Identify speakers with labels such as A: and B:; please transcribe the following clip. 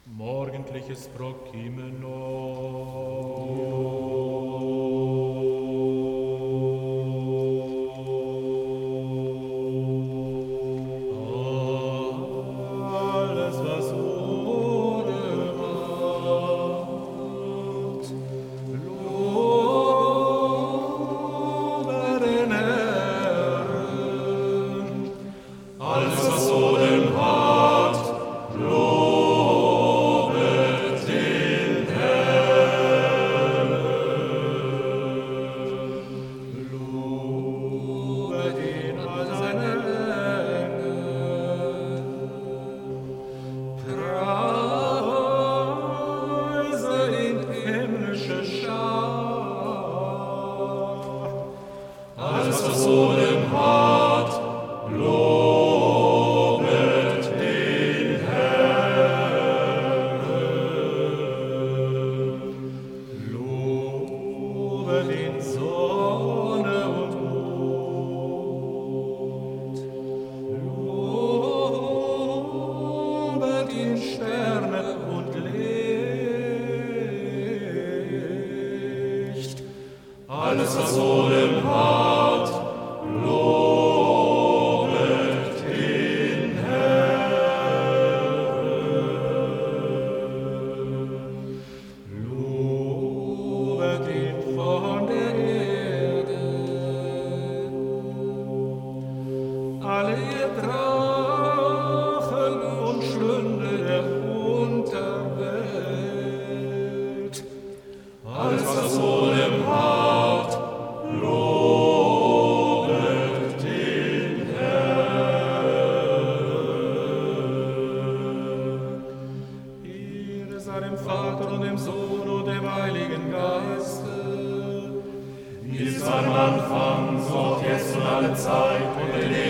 A: Morgendliches Prokimeno. Alles, was wurde macht, lobe den Herrn. Alles, was Odem hat, lobet den Herrn. Lobet ihn all seine Engel. Preise ihn himmlische Schar. Alles, was Odem hat, lobet den Herrn. Lobet ihn Sonne und Mond. Lobet ihn Sterne und Licht. Alles, was Odem hat, lobet den Herrn. Lobet ihn von der Erde. Alle ihr Drachen und Schlünde der Unterwelt. Alles, was Odem hat, lobet den Herrn. Ehre sei dem Vater und dem Sohn und dem Heiligen Geiste, wie es war am Anfang, so auch jetzt und alle Zeit und in